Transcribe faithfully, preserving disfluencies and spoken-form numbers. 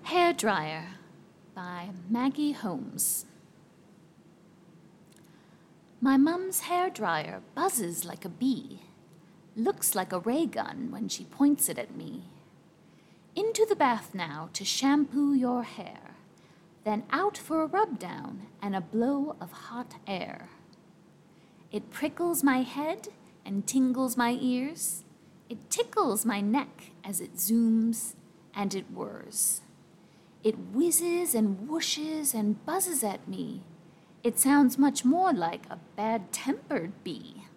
Hairdryer by Maggie Holmes. My mum's hairdryer buzzes like a bee, looks like a ray gun when she points it at me. Into the bath now to shampoo your hair, then out for a rub down and a blow of hot air. It prickles my head and tingles my ears. It tickles my neck as it zooms and it whirs. It whizzes and whooshes and buzzes at me. It sounds much more like a bad-tempered bee.